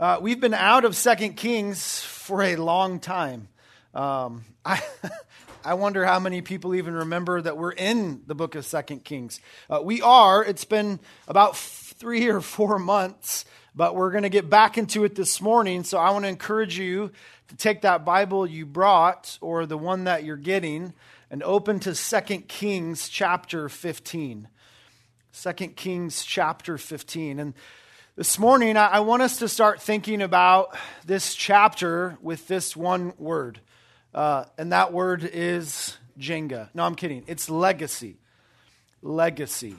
We've been out of Second Kings for a long time. I wonder how many people even remember that we're in the book of Second Kings. We are. It's been about 3 or 4 months, but we're going to get back into it this morning. So I want to encourage you to take that Bible you brought or the one that you're getting and open to Second Kings chapter 15. 2 Kings chapter 15. And this morning, I want us to start thinking about this chapter with this one word. And that word is Jenga. No, I'm kidding. It's legacy. Legacy.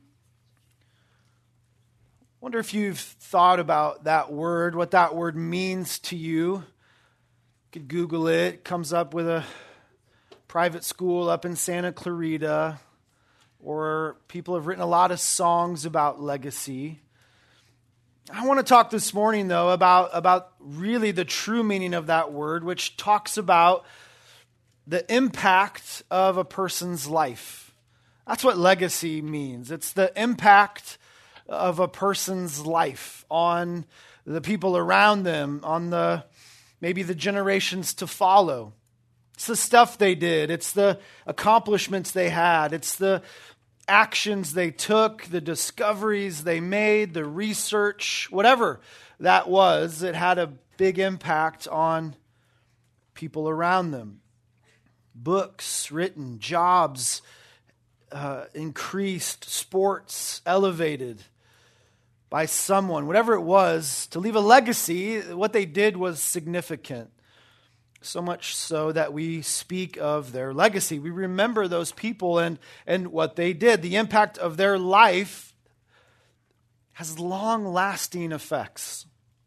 Wonder if you've thought about that word, what that word means to you. You could Google it. It comes up with a private school up in Santa Clarita. Or people have written a lot of songs about legacy. I want to talk this morning, though, about really the true meaning of that word, which talks about the impact of a person's life. That's what legacy means. It's the impact of a person's life on the people around them, on maybe the generations to follow. It's the stuff they did. It's the accomplishments they had. It's the actions they took, the discoveries they made, the research, whatever that was, it had a big impact on people around them. Books written, jobs increased, sports elevated by someone. Whatever it was, to leave a legacy, what they did was significant. So much so that we speak of their legacy. We remember those people and what they did. The impact of their life has long-lasting effects.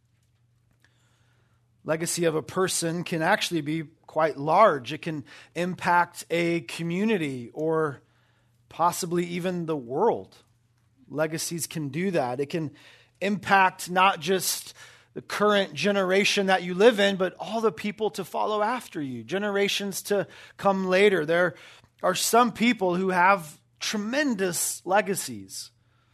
Legacy of a person can actually be quite large. It can impact a community or possibly even the world. Legacies can do that. It can impact not just the current generation that you live in, but all the people to follow after you, generations to come later. There are some people who have tremendous legacies.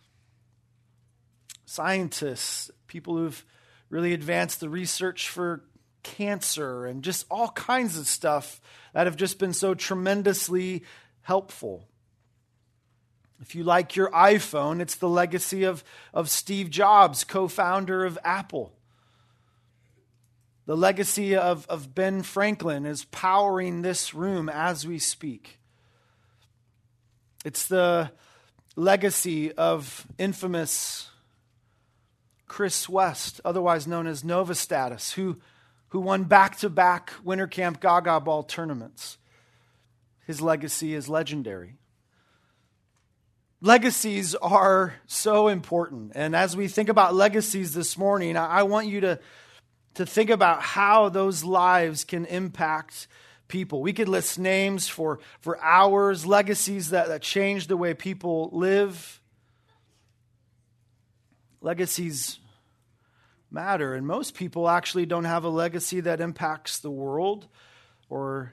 Scientists, people who've really advanced the research for cancer and just all kinds of stuff that have just been so tremendously helpful. If you like your iPhone, it's the legacy of Steve Jobs, co-founder of Apple. The legacy of Ben Franklin is powering this room as we speak. It's the legacy of infamous Chris West, otherwise known as Novostatus, who won back-to-back Winter Camp Gaga Ball tournaments. His legacy is legendary. Legacies are so important. And as we think about legacies this morning, I want you to think about how those lives can impact people. We could list names for hours, legacies that change the way people live. Legacies matter, and most people actually don't have a legacy that impacts the world or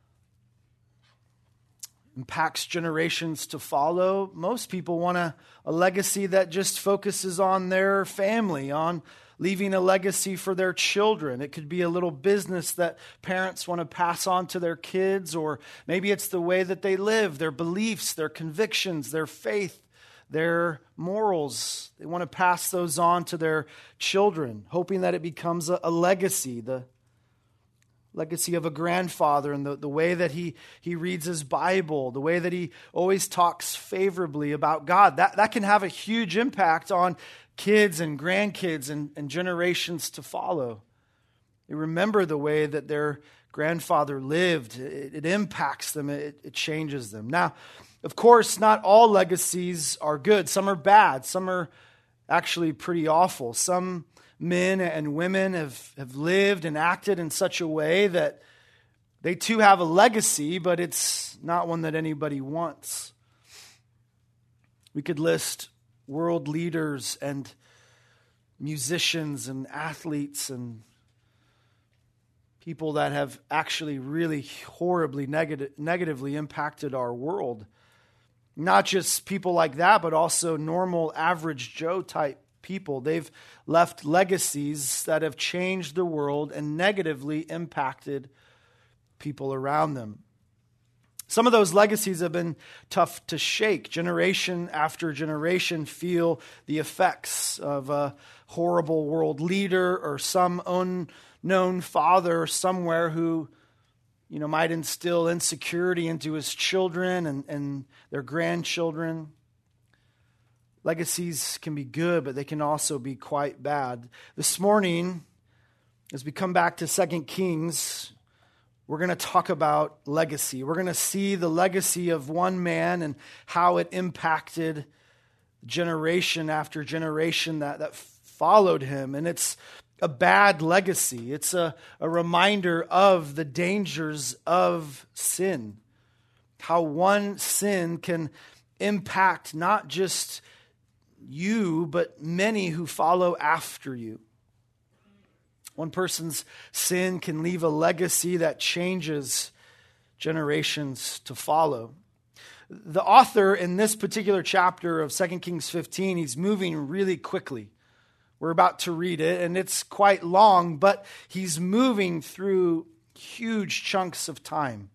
impacts generations to follow. Most people want a legacy that just focuses on their family, on leaving a legacy for their children. It could be a little business that parents want to pass on to their kids, or maybe it's the way that they live, their beliefs, their convictions, their faith, their morals. They want to pass those on to their children, hoping that it becomes a legacy, the legacy of a grandfather and the way that he reads his Bible, the way that he always talks favorably about God. That can have a huge impact on kids and grandkids and generations to follow. They remember the way that their grandfather lived. It impacts them. It changes them. Now, of course, not all legacies are good. Some are bad. Some are actually pretty awful. Some men and women have lived and acted in such a way that they too have a legacy, but it's not one that anybody wants. We could list world leaders and musicians and athletes and people that have actually really horribly negatively impacted our world. Not just people like that, but also normal average Joe type people. They've left legacies that have changed the world and negatively impacted people around them. Some of those legacies have been tough to shake. Generation after generation feel the effects of a horrible world leader or some unknown father somewhere who, might instill insecurity into his children and their grandchildren. Legacies can be good, but they can also be quite bad. This morning, as we come back to 2 Kings, we're going to talk about legacy. We're going to see the legacy of one man and how it impacted generation after generation that followed him. And it's a bad legacy. It's a reminder of the dangers of sin. How one sin can impact not just you, but many who follow after you. One person's sin can leave a legacy that changes generations to follow. The author in this particular chapter of 2 Kings 15, he's moving really quickly. We're about to read it, and it's quite long, but he's moving through huge chunks of time.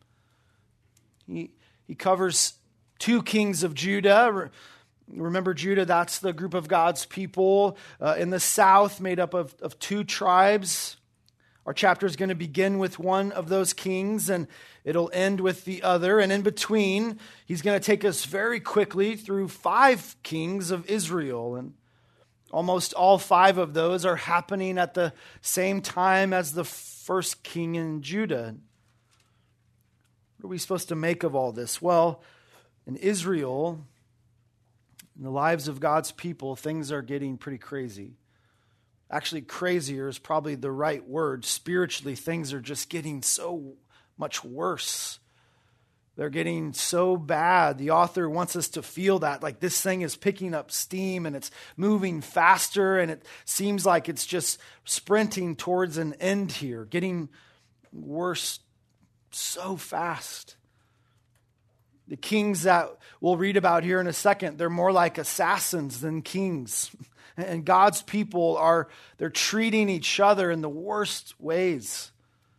He covers 2 kings of Judah. Remember Judah, that's the group of God's people in the south made up of 2 tribes. Our chapter is going to begin with one of those kings and it'll end with the other. And in between, he's going to take us very quickly through 5 kings of Israel. And almost all 5 of those are happening at the same time as the first king in Judah. What are we supposed to make of all this? Well, in Israel, in the lives of God's people, things are getting pretty crazy. Actually, crazier is probably the right word. Spiritually, things are just getting so much worse. They're getting so bad. The author wants us to feel that, like this thing is picking up steam and it's moving faster and it seems like it's just sprinting towards an end here, getting worse so fast. The kings that we'll read about here in a second, they're more like assassins than kings. And God's people they're treating each other in the worst ways.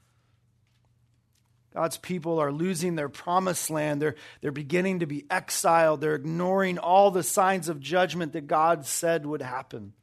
God's people are losing their promised land. They're beginning to be exiled. They're ignoring all the signs of judgment that God said would happen.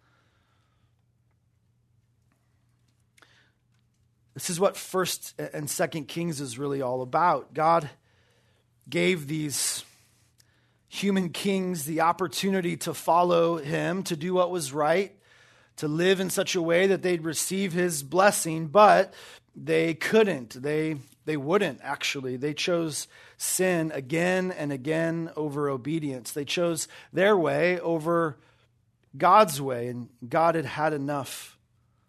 This is what 1st and 2nd Kings is really all about. God gave these human kings the opportunity to follow him, to do what was right, to live in such a way that they'd receive his blessing, but they couldn't. They wouldn't, actually. They chose sin again and again over obedience. They chose their way over God's way, and God had had enough.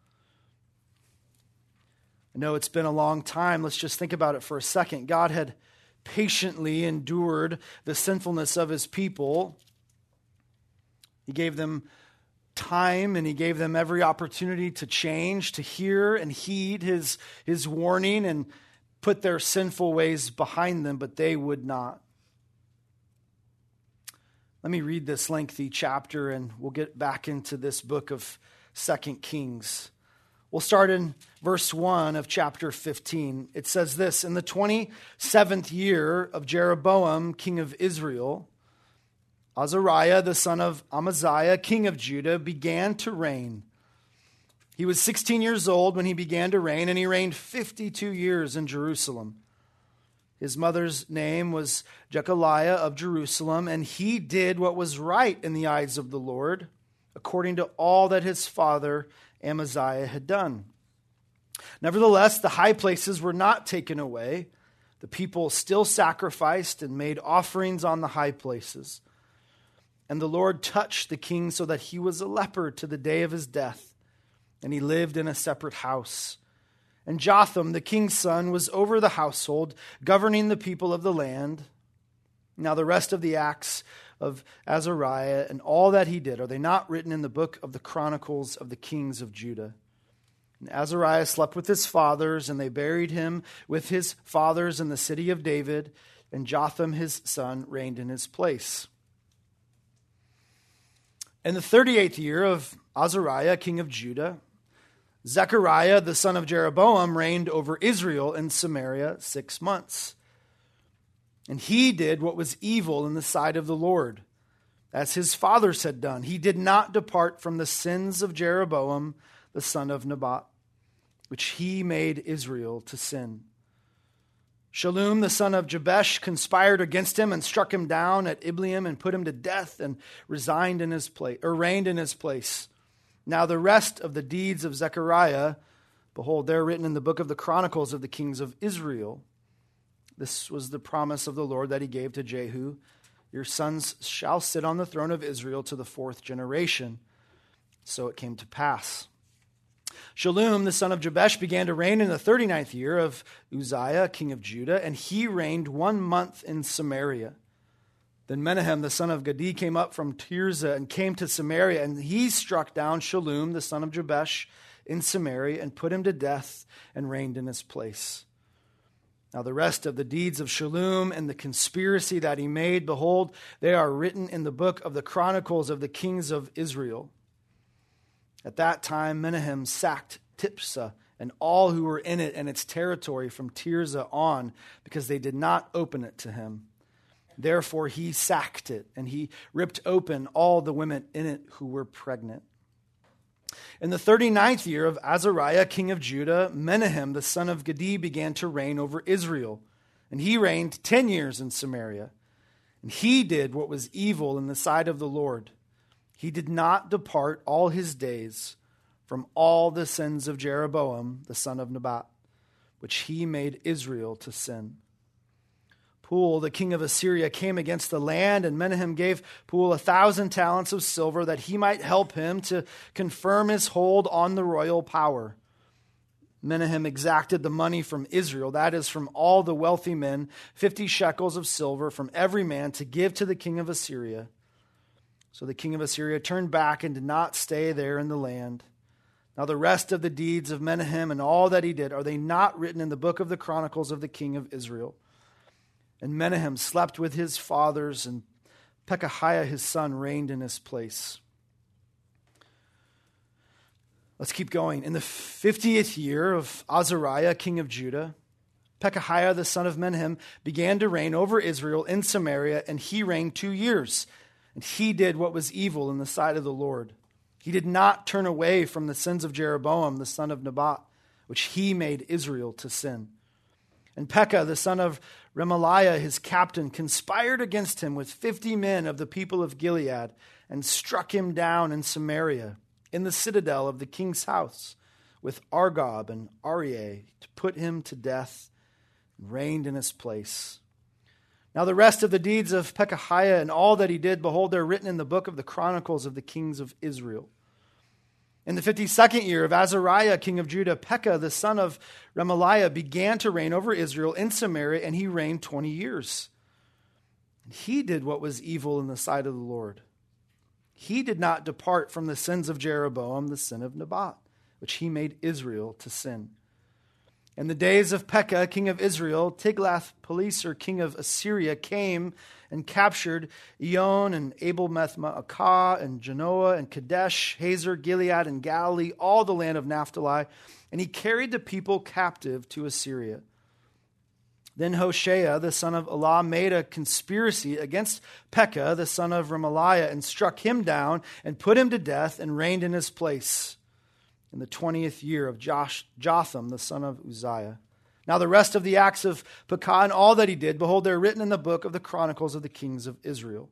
I know it's been a long time. Let's just think about it for a second. God had patiently endured the sinfulness of his people. He gave them time and he gave them every opportunity to change, to hear and heed his warning and put their sinful ways behind them, but they would not. Let me read this lengthy chapter and we'll get back into this book of 2 Kings. We'll start in verse 1 of chapter 15. It says this: In the 27th year of Jeroboam, king of Israel, Azariah, the son of Amaziah, king of Judah, began to reign. He was 16 years old when he began to reign, and he reigned 52 years in Jerusalem. His mother's name was Jechaliah of Jerusalem, and he did what was right in the eyes of the Lord, according to all that his father Amaziah had done. Nevertheless, the high places were not taken away. The people still sacrificed and made offerings on the high places. And the Lord touched the king so that he was a leper to the day of his death, and he lived in a separate house. And Jotham, the king's son, was over the household, governing the people of the land. Now the rest of the acts of Azariah and all that he did, are they not written in the book of the Chronicles of the kings of Judah? And Azariah slept with his fathers, and they buried him with his fathers in the city of David, and Jotham his son reigned in his place. In the 38th year of Azariah, king of Judah, Zechariah, the son of Jeroboam, reigned over Israel in Samaria 6 months. And he did what was evil in the sight of the Lord, as his fathers had done. He did not depart from the sins of Jeroboam, the son of Nebat, which he made Israel to sin. Shallum, the son of Jabesh, conspired against him and struck him down at Ibleam and put him to death and reigned in his place. Now the rest of the deeds of Zechariah, behold, they're written in the book of the Chronicles of the kings of Israel. This was the promise of the Lord that he gave to Jehu. Your sons shall sit on the throne of Israel to the 4th generation. So it came to pass. Shallum, the son of Jabesh, began to reign in the 39th year of Uzziah, king of Judah, and he reigned 1 month in Samaria. Then Menahem, the son of Gadi, came up from Tirzah and came to Samaria, and he struck down Shallum, the son of Jabesh, in Samaria, and put him to death and reigned in his place. Now the rest of the deeds of Shallum and the conspiracy that he made, behold, they are written in the book of the Chronicles of the kings of Israel. At that time, Menahem sacked Tiphsah and all who were in it and its territory from Tirzah on, because they did not open it to him. Therefore he sacked it, and he ripped open all the women in it who were pregnant. In the 39th year of Azariah, king of Judah, Menahem, the son of Gadi, began to reign over Israel. And he reigned 10 years in Samaria. And he did what was evil in the sight of the Lord. He did not depart all his days from all the sins of Jeroboam, the son of Nebat, which he made Israel to sin. Pul, the king of Assyria, came against the land, and Menahem gave Pul 1,000 talents of silver that he might help him to confirm his hold on the royal power. Menahem exacted the money from Israel, that is, from all the wealthy men, 50 shekels of silver from every man to give to the king of Assyria. So the king of Assyria turned back and did not stay there in the land. Now the rest of the deeds of Menahem and all that he did, are they not written in the book of the Chronicles of the king of Israel? And Menahem slept with his fathers, and Pekahiah his son reigned in his place. Let's keep going. In the 50th year of Azariah, king of Judah, Pekahiah the son of Menahem began to reign over Israel in Samaria, and he reigned 2 years. And he did what was evil in the sight of the Lord. He did not turn away from the sins of Jeroboam the son of Nebat, which he made Israel to sin. And Pekah, the son of Remaliah, his captain, conspired against him with 50 men of the people of Gilead and struck him down in Samaria, in the citadel of the king's house, with Argob and Arieh, to put him to death, and reigned in his place. Now the rest of the deeds of Pekahiah and all that he did, behold, they're written in the book of the Chronicles of the kings of Israel. In the 52nd year of Azariah, king of Judah, Pekah, the son of Remaliah, began to reign over Israel in Samaria, and he reigned 20 years. And he did what was evil in the sight of the Lord. He did not depart from the sins of Jeroboam, the son of Nebat, which he made Israel to sin. In the days of Pekah, king of Israel, Tiglath-Pileser, king of Assyria, came and captured Ion and Abel-Beth-maachah and Genoa and Kadesh, Hazer, Gilead, and Galilee, all the land of Naphtali, and he carried the people captive to Assyria. Then Hoshea, the son of Elah, made a conspiracy against Pekah, the son of Remaliah, and struck him down and put him to death and reigned in his place in the 20th year of Jotham, the son of Uzziah. Now the rest of the acts of Pekah and all that he did, behold, they're written in the book of the Chronicles of the kings of Israel.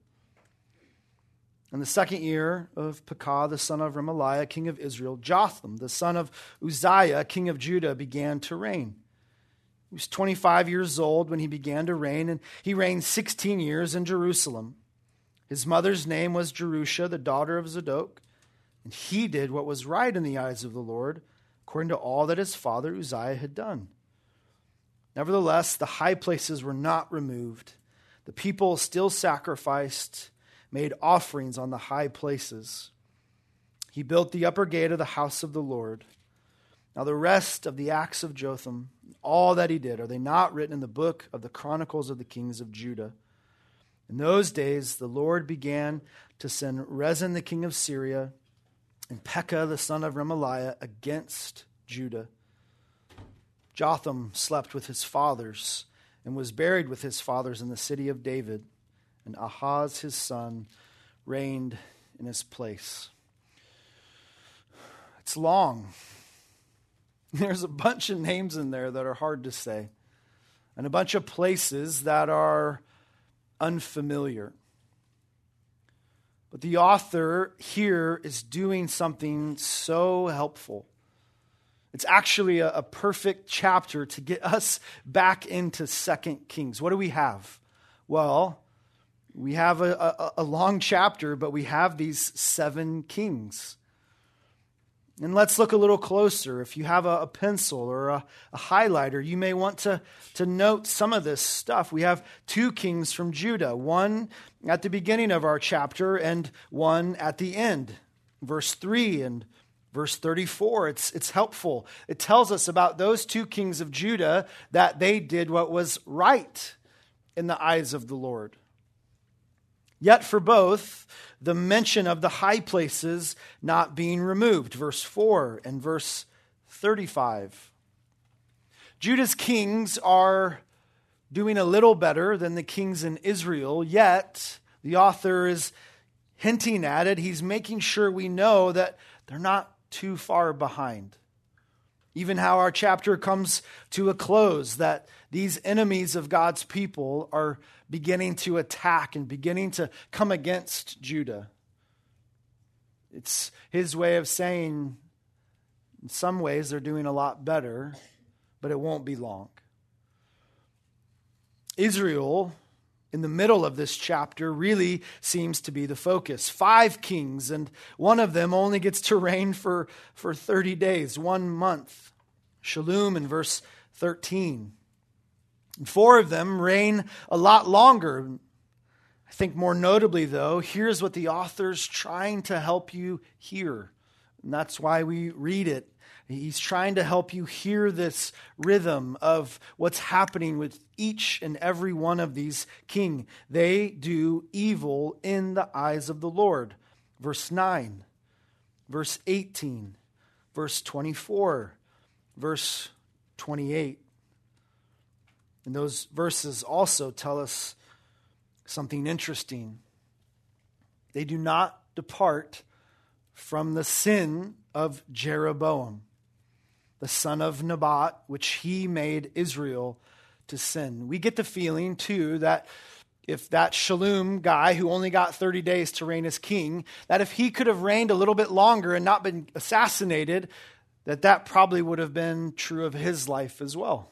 In the 2nd year of Pekah, the son of Remaliah, king of Israel, Jotham, the son of Uzziah, king of Judah, began to reign. He was 25 years old when he began to reign, and he reigned 16 years in Jerusalem. His mother's name was Jerusha, the daughter of Zadok, and he did what was right in the eyes of the Lord, according to all that his father Uzziah had done. Nevertheless, the high places were not removed. The people still sacrificed, made offerings on the high places. He built the upper gate of the house of the Lord. Now the rest of the acts of Jotham, all that he did, are they not written in the book of the Chronicles of the kings of Judah? In those days, the Lord began to send Rezin the king of Syria and Pekah the son of Remaliah against Judah. Jotham slept with his fathers and was buried with his fathers in the city of David, and Ahaz his son reigned in his place. It's long. There's a bunch of names in there that are hard to say, and a bunch of places that are unfamiliar. But the author here is doing something so helpful. It's actually a perfect chapter to get us back into 2 Kings. What do we have? Well, we have a long chapter, but we have these 7 kings. And let's look a little closer. If you have a pencil or a highlighter, you may want to note some of this stuff. We have 2 kings from Judah, one at the beginning of our chapter and one at the end. Verse 3 and verse 34, it's helpful. It tells us about those 2 kings of Judah that they did what was right in the eyes of the Lord. Yet for both, the mention of the high places not being removed, verse 4 and verse 35. Judah's kings are doing a little better than the kings in Israel, yet the author is hinting at it. He's making sure we know that they're not too far behind. Even how our chapter comes to a close, that these enemies of God's people are beginning to attack and beginning to come against Judah. It's his way of saying, in some ways, they're doing a lot better, but it won't be long. Israel, in the middle of this chapter, really seems to be the focus. 5 kings, and one of them only gets to reign for 30 days, 1 month. Shallum in verse 13. And 4 of them reign a lot longer. I think more notably, though, here's what the author's trying to help you hear. And that's why we read it. He's trying to help you hear this rhythm of what's happening with each and every one of these kings. They do evil in the eyes of the Lord. Verse 9, verse 18, verse 24, verse 28. And those verses also tell us something interesting. They do not depart from the sin of Jeroboam, the son of Nebat, which he made Israel to sin. We get the feeling, too, that if that Shallum guy who only got 30 days to reign as king, that if he could have reigned a little bit longer and not been assassinated, that probably would have been true of his life as well.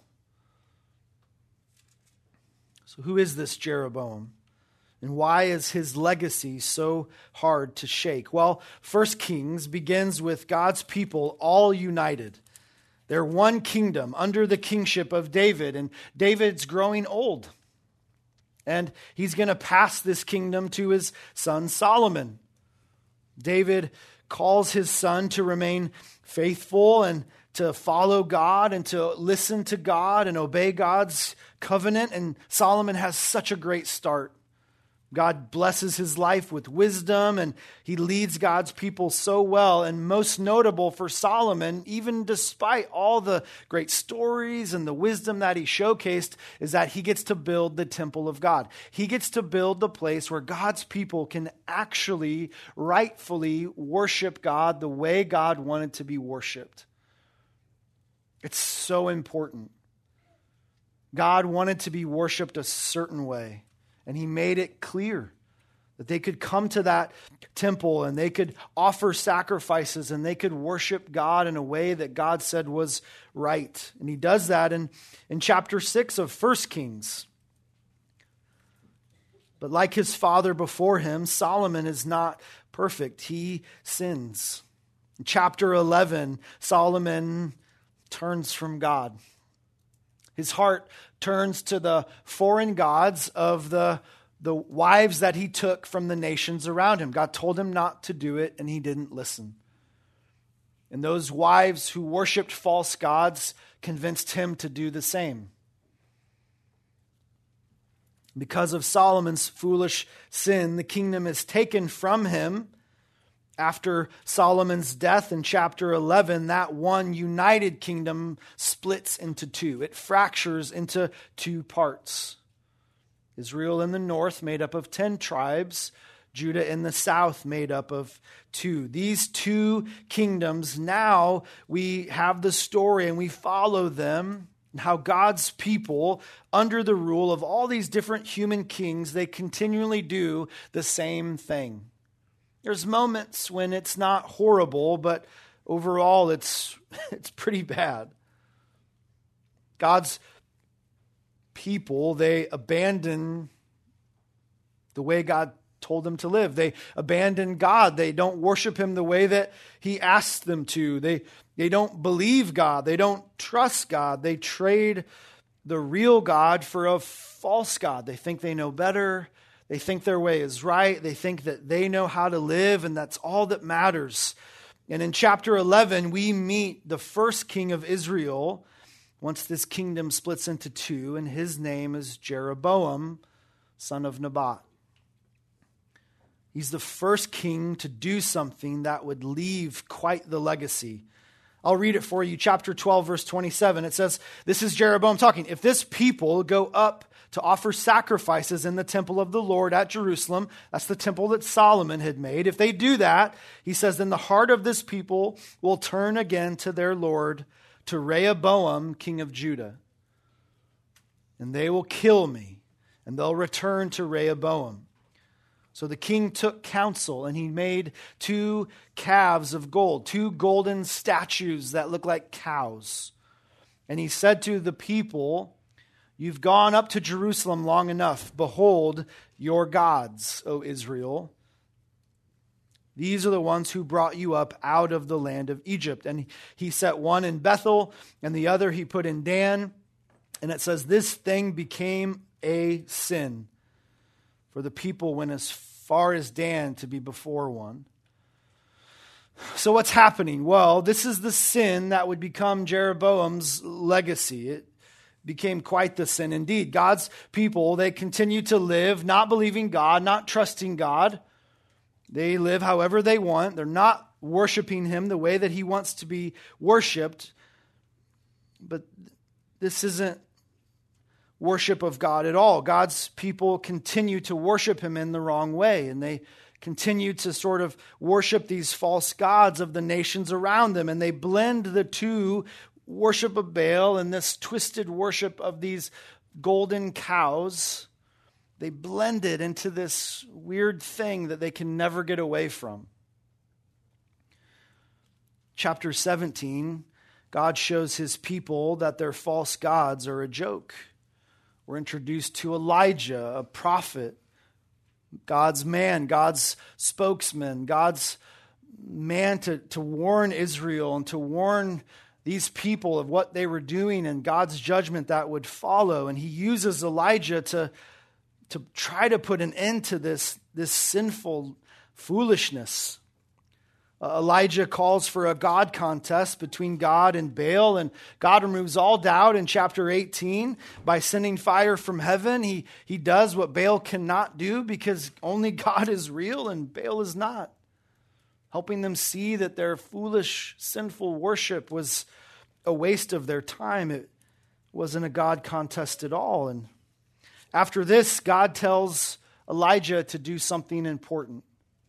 So who is this Jeroboam? And why is his legacy so hard to shake? Well, 1 Kings begins with God's people all united. They're one kingdom under the kingship of David, and David's growing old. And he's going to pass this kingdom to his son Solomon. David calls his son to remain faithful and to follow God and to listen to God and obey God's covenant. And Solomon has such a great start. God blesses his life with wisdom, and he leads God's people so well. And most notable for Solomon, even despite all the great stories and the wisdom that he showcased, is that he gets to build the temple of God. He gets to build the place where God's people can actually rightfully worship God the way God wanted to be worshiped. It's so important. God wanted to be worshiped a certain way. And he made it clear that they could come to that temple and they could offer sacrifices and they could worship God in a way that God said was right. And he does that in chapter 6 of 1 Kings. But like his father before him, Solomon is not perfect. He sins. In chapter 11, Solomon turns from God. His heart turns to the foreign gods of the wives that he took from the nations around him. God told him not to do it, and he didn't listen. And those wives who worshiped false gods convinced him to do the same. Because of Solomon's foolish sin, the kingdom is taken from him. After Solomon's death in chapter 11, that one united kingdom splits into two. It fractures into two parts. Israel in the north, made up of 10 tribes. Judah in the south, made up of 2. These two kingdoms, now we have the story and we follow them. How God's people, under the rule of all these different human kings, they continually do the same thing. There's moments when it's not horrible, but overall it's pretty bad. God's people, they abandon the way God told them to live. They abandon God. They don't worship him the way that he asked them to. They don't believe God. They don't trust God. They trade the real God for a false God. They think they know better. They think their way is right. They think that they know how to live, and that's all that matters. And in chapter 11, we meet the first king of Israel once this kingdom splits into two, and his name is Jeroboam, son of Nebat. He's the first king to do something that would leave quite the legacy. I'll read it for you. Chapter 12, verse 27. It says, this is Jeroboam talking. If this people go up to offer sacrifices in the temple of the Lord at Jerusalem, that's the temple that Solomon had made. If they do that, he says, then the heart of this people will turn again to their Lord, to Rehoboam, king of Judah. And they will kill me, and they'll return to Rehoboam. So the king took counsel, and he made 2 calves of gold, 2 golden statues that look like cows. And he said to the people, you've gone up to Jerusalem long enough. Behold your gods, O Israel. These are the ones who brought you up out of the land of Egypt. And he set one in Bethel, and the other he put in Dan. And it says, this thing became a sin. For the people went as far as Dan to be before one. So what's happening? Well, this is the sin that would become Jeroboam's legacy. It became quite the sin indeed. God's people, they continue to live not believing God, not trusting God. They live however they want. They're not worshiping him the way that he wants to be worshiped. But this isn't worship of God at all. God's people continue to worship him in the wrong way, and they continue to sort of worship these false gods of the nations around them, and they blend the two, worship of Baal and this twisted worship of these golden cows. They blend it into this weird thing that they can never get away from. Chapter 17, God shows his people that their false gods are a joke. We're introduced to Elijah, a prophet, God's man, God's spokesman, God's man to warn Israel and to warn these people of what they were doing and God's judgment that would follow. And he uses Elijah to try to put an end to this sinful foolishness. Elijah calls for a God contest between God and Baal, and God removes all doubt in chapter 18 by sending fire from heaven. He does what Baal cannot do because only God is real and Baal is not, helping them see that their foolish, sinful worship was a waste of their time. It wasn't a God contest at all. And after this, God tells Elijah to do something important.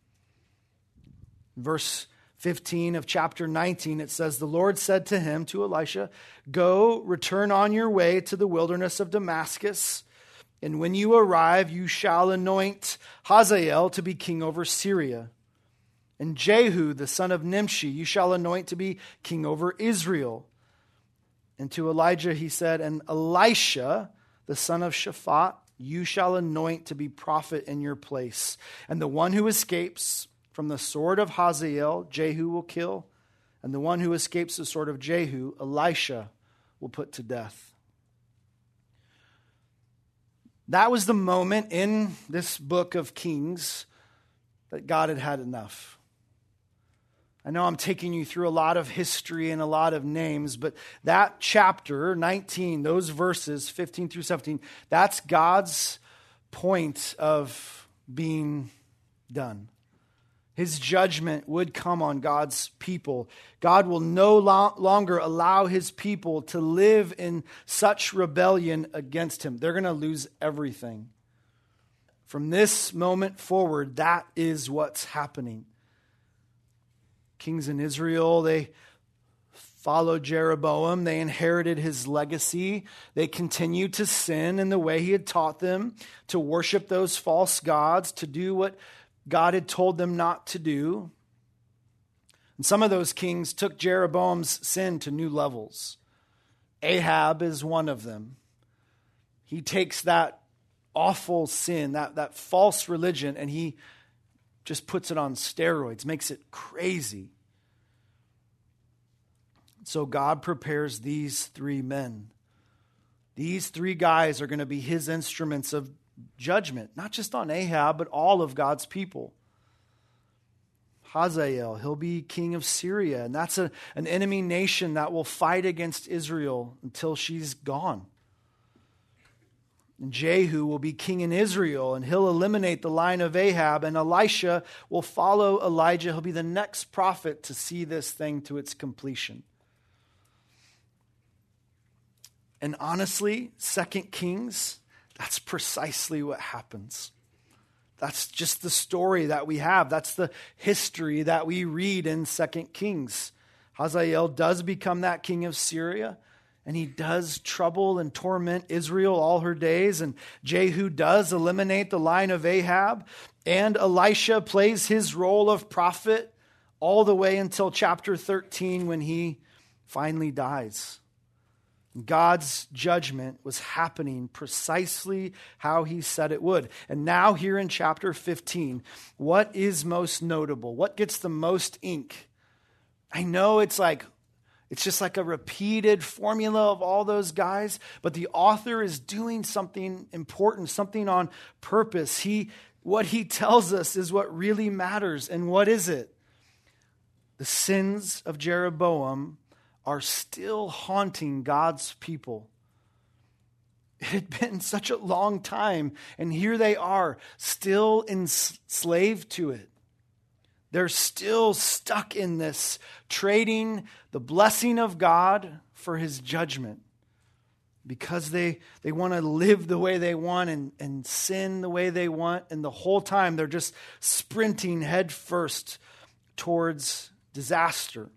Verse 15 of chapter 19, it says, the Lord said to him, to Elisha, go, return on your way to the wilderness of Damascus, and when you arrive, you shall anoint Hazael to be king over Syria. And Jehu, the son of Nimshi, you shall anoint to be king over Israel. And to Elijah he said, and Elisha, the son of Shaphat, you shall anoint to be prophet in your place. And the one who escapes from the sword of Hazael, Jehu will kill, and the one who escapes the sword of Jehu, Elisha will put to death. That was the moment in this book of Kings that God had had enough. I know I'm taking you through a lot of history and a lot of names, but that chapter 19, those verses 15 through 17, that's God's point of being done. His judgment would come on God's people. God will no longer allow his people to live in such rebellion against him. They're going to lose everything. From this moment forward, that is what's happening. Kings in Israel, they followed Jeroboam. They inherited his legacy. They continued to sin in the way he had taught them, to worship those false gods, to do what God had told them not to do. And some of those kings took Jeroboam's sin to new levels. Ahab is one of them. He takes that awful sin, that false religion, and he just puts it on steroids, makes it crazy. So God prepares these three men. These three guys are going to be his instruments of judgment, not just on Ahab, but all of God's people. Hazael, he'll be king of Syria, and that's an enemy nation that will fight against Israel until she's gone. And Jehu will be king in Israel, and he'll eliminate the line of Ahab, and Elisha will follow Elijah. He'll be the next prophet to see this thing to its completion. And honestly, 2 Kings, that's precisely what happens. That's just the story that we have. That's the history that we read in 2 Kings. Hazael does become that king of Syria, and he does trouble and torment Israel all her days. And Jehu does eliminate the line of Ahab, and Elisha plays his role of prophet all the way until chapter 13 when he finally dies. God's judgment was happening precisely how he said it would. And now here in chapter 15, what is most notable? What gets the most ink? I know it's just like a repeated formula of all those guys, but the author is doing something important, something on purpose. What he tells us is what really matters. And what is it? The sins of Jeroboam are still haunting God's people. It had been such a long time, and here they are, still enslaved to it. They're still stuck in this, trading the blessing of God for his judgment, because they want to live the way they want and sin the way they want, and the whole time they're just sprinting headfirst towards disaster.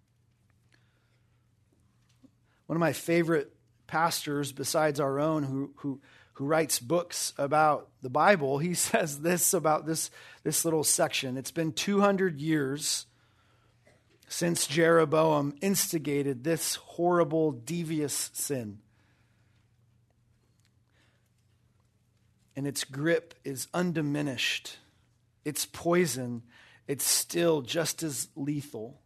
One of my favorite pastors, besides our own, who writes books about the Bible, he says this about this little section. It's been 200 years since Jeroboam instigated this horrible, devious sin. And its grip is undiminished. Its poison, it's still just as lethal.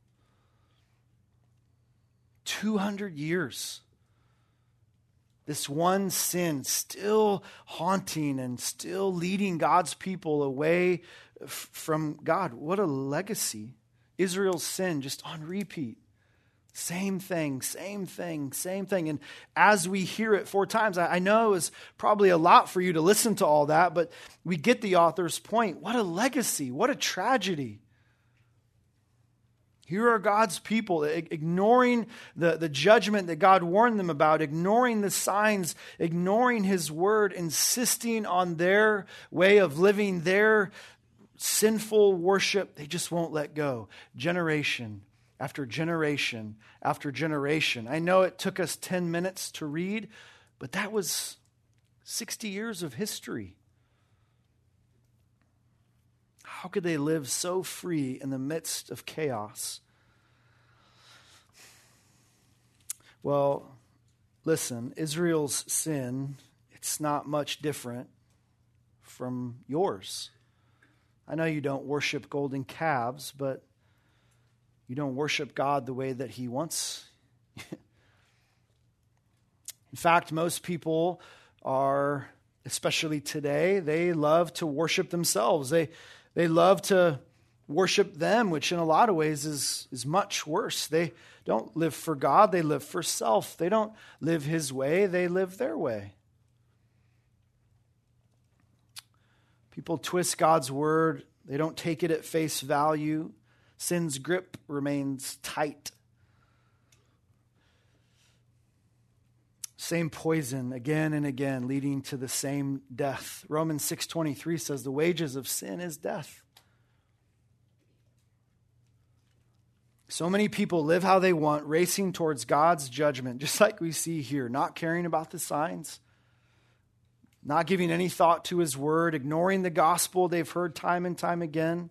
200 years. This one sin still haunting and still leading God's people away from God. What a legacy. Israel's sin just on repeat. Same thing, same thing, same thing. And as we hear it 4 times, I know it's probably a lot for you to listen to all that, but we get the author's point. What a legacy. What a tragedy. Here are God's people ignoring the judgment that God warned them about, ignoring the signs, ignoring his word, insisting on their way of living, their sinful worship. They just won't let go. Generation after generation after generation. I know it took us 10 minutes to read, but that was 60 years of history. How could they live so free in the midst of chaos? Well, listen, Israel's sin, it's not much different from yours. I know you don't worship golden calves, but you don't worship God the way that he wants. In fact, most people are, especially today, they love to worship themselves. They love to worship them, which in a lot of ways is much worse. They don't live for God, they live for self. They don't live his way, they live their way. People twist God's word. They don't take it at face value. Sin's grip remains tight. Same poison again and again, leading to the same death. Romans 6:23 says the wages of sin is death. So many people live how they want, racing towards God's judgment, just like we see here, not caring about the signs, not giving any thought to his word, ignoring the gospel they've heard time and time again.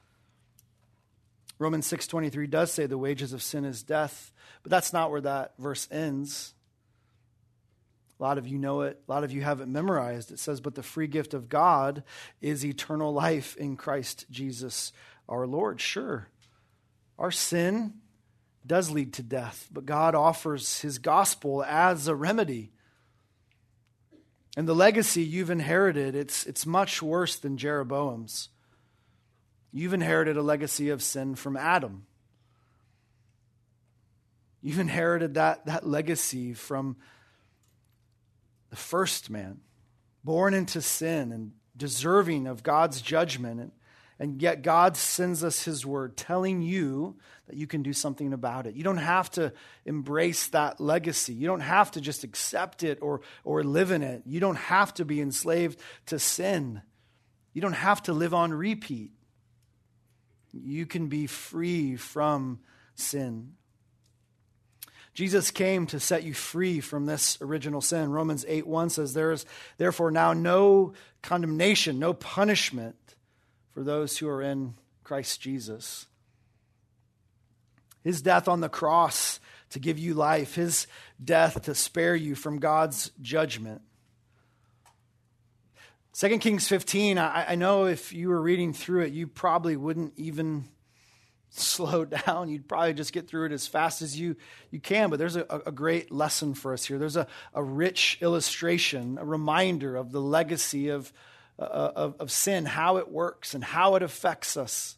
Romans 6:23 does say the wages of sin is death, but that's not where that verse ends. A lot of you know it. A lot of you have it memorized. It says, but the free gift of God is eternal life in Christ Jesus our Lord. Sure, our sin does lead to death, but God offers his gospel as a remedy. And the legacy you've inherited, it's much worse than Jeroboam's. You've inherited a legacy of sin from Adam. You've inherited that legacy from the first man, born into sin and deserving of God's judgment. And yet God sends us his word telling you that you can do something about it. You don't have to embrace that legacy. You don't have to just accept it or live in it. You don't have to be enslaved to sin. You don't have to live on repeat. You can be free from sin. Jesus came to set you free from this original sin. Romans 8:1 says, there is therefore now no condemnation, no punishment for those who are in Christ Jesus. His death on the cross to give you life, his death to spare you from God's judgment. 2 Kings 15, I know if you were reading through it, you probably wouldn't even slow down. You'd probably just get through it as fast as you can, but there's a great lesson for us here. There's a rich illustration, a reminder of the legacy of sin, how it works and how it affects us.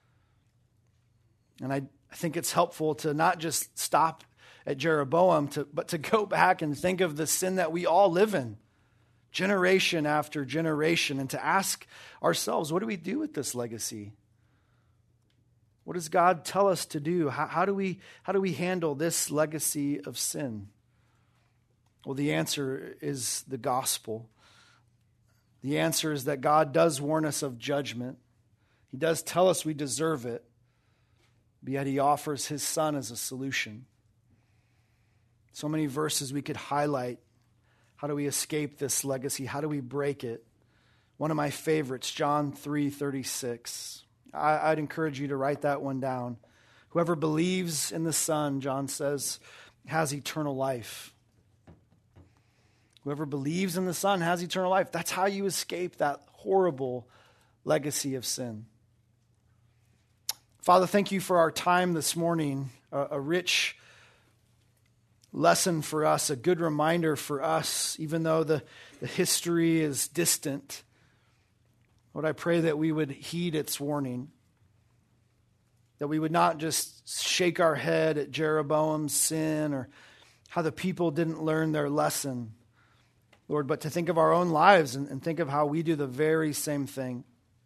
And I think it's helpful to not just stop at Jeroboam, but to go back and think of the sin that we all live in, generation after generation, and to ask ourselves, what do we do with this legacy? What does God tell us to do? How do we handle this legacy of sin? Well, the answer is the gospel. The answer is that God does warn us of judgment. He does tell us we deserve it, but yet he offers his son as a solution. So many verses we could highlight. How do we escape this legacy? How do we break it? One of my favorites, John 3:36. I'd encourage you to write that one down. Whoever believes in the Son, John says, has eternal life. Whoever believes in the Son has eternal life. That's how you escape that horrible legacy of sin. Father, thank you for our time this morning, a rich lesson for us, a good reminder for us, even though the history is distant. Lord, I pray that we would heed its warning, that we would not just shake our head at Jeroboam's sin or how the people didn't learn their lesson, Lord, but to think of our own lives and think of how we do the very same thing.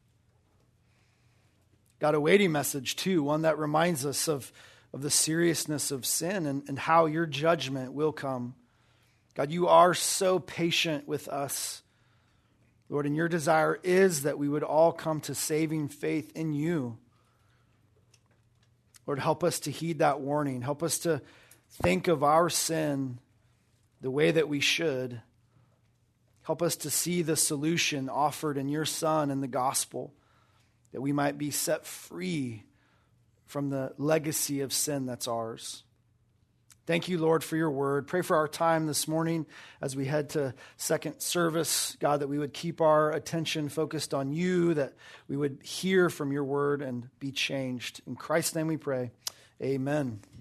God, a weighty message too, one that reminds us of the seriousness of sin and how your judgment will come. God, you are so patient with us. Lord, and your desire is that we would all come to saving faith in you. Lord, help us to heed that warning. Help us to think of our sin the way that we should. Help us to see the solution offered in your Son and the gospel, that we might be set free from the legacy of sin that's ours. Thank you, Lord, for your word. Pray for our time this morning as we head to second service. God, that we would keep our attention focused on you, that we would hear from your word and be changed. In Christ's name we pray. Amen.